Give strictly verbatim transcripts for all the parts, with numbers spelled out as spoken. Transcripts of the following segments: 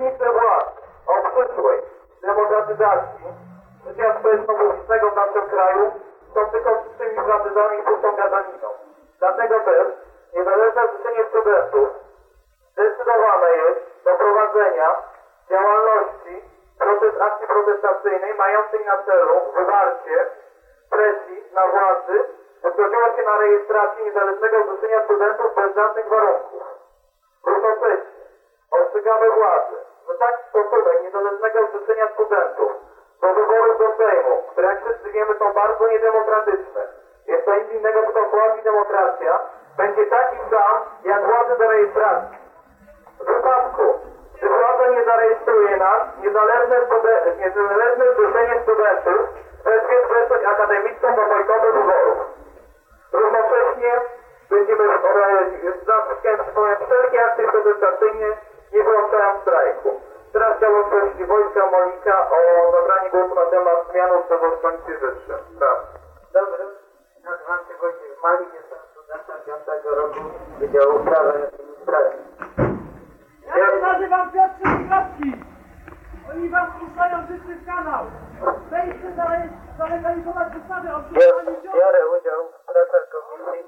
obietnice władz o przyszłej demokratyzacji życia społeczno-publicznego w naszym kraju są tylko czystymi frazyzami i pustą gadaniną. Dlatego też niezależne życzenie studentów zdecydowane jest do prowadzenia działalności protest, akcji protestacyjnej mającej na celu wywarcie presji na władzy, by zgodziła się na rejestrację niezależnego zrzeszenia studentów bez żadnych warunków. Równocześnie ostrzegamy władzy, że taki stosunek niezależnego zrzeszenia studentów do wyborów do Sejmu, które jak wszyscy wiemy są bardzo niedemokratyczne, jest to nic innego tylko quasi-demokracja, będzie taki sam jak władzy do rejestracji. W wypadku, gdy władza nie zarejestruje nas, niezależne, studen- niezależne zrzeszenie studentów wezwie przestrzeń akademicką do bojkotu wyborów. Równocześnie będziemy za wszelkie akcje protestacyjne nie wyłączają strajku. Teraz chciałbym prosić Wojtka Molika o zabranie głosu na temat zmian ustawowych w Policji Wyższej. Dobrze, nazywam się Wojciech Malik, jestem studentem piątego roku Wydziału Prawa i Administracji. Ja się nazywam Piotr Trzaskowski. Oni wam puszczają życzny kanał. Wejdźcie zalegalizować ustawy o przyjmowaniu ciąży. Biorę udział w pracach komisji.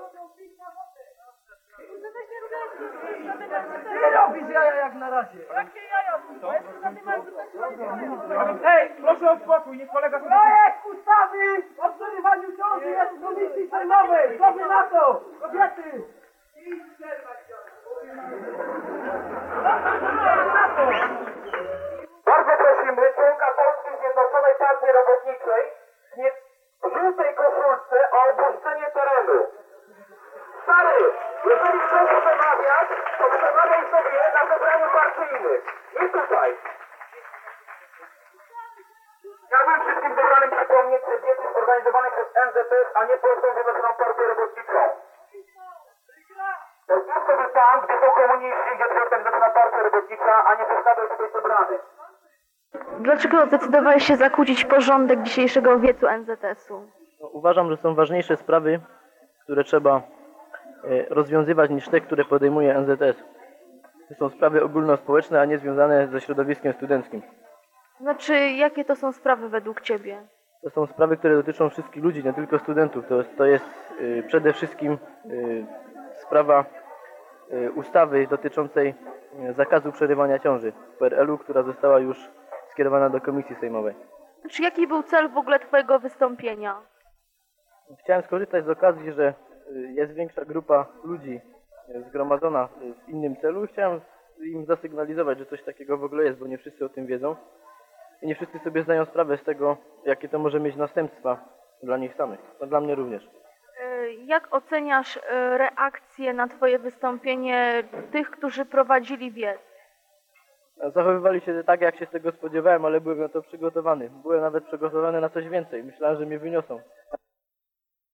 Ty robisz jaja jak na razie. Jakie jaja? Ej, proszę o spokój, niech kolega sobie... Projekt ustawy o przerywaniu ciąży jest w komisji sejmowej. Co wy na to? Kobiety! Bardzo prosimy członka Polskiej Zjednoczonej Partii Robotniczej nie w żółtej koszulce o opuszczenie terenu. Stary, jeżeli chcesz przemawiać, to przemawiaj sobie na zebraniu partyjnym. Nie tutaj. Chciałbym wszystkim zebranym przypomnieć, że wiec jest organizowany przez N Z S, a nie Polską Zjednoczoną Partię Robotniczą. To jest sobie tam, gdzie są komuniści, gdzie jest Polska Zjednoczona Partia Robotnicza, a nie zostawią tutaj zebrany. Dlaczego zdecydowałeś się zakłócić porządek dzisiejszego wiecu N Z S-u? No, uważam, że są ważniejsze sprawy, które trzeba e, rozwiązywać niż te, które podejmuje N Z S. To są sprawy ogólnospołeczne, a nie związane ze środowiskiem studenckim. Znaczy, jakie to są sprawy według Ciebie? To są sprawy, które dotyczą wszystkich ludzi, nie tylko studentów. To jest, to jest e, przede wszystkim e, sprawa e, ustawy dotyczącej e, zakazu przerywania ciąży w P R L u, która została już skierowana do komisji sejmowej. Znaczy, jaki był cel w ogóle Twojego wystąpienia? Chciałem skorzystać z okazji, że jest większa grupa ludzi zgromadzona w innym celu i chciałem im zasygnalizować, że coś takiego w ogóle jest, bo nie wszyscy o tym wiedzą i nie wszyscy sobie zdają sprawę z tego, jakie to może mieć następstwa dla nich samych. No dla mnie również. Y, Jak oceniasz y, reakcję na Twoje wystąpienie tych, którzy prowadzili wiec? Zachowywali się tak, jak się z tego spodziewałem, ale byłem na to przygotowany. Byłem nawet przygotowany na coś więcej. Myślałem, że mnie wyniosą.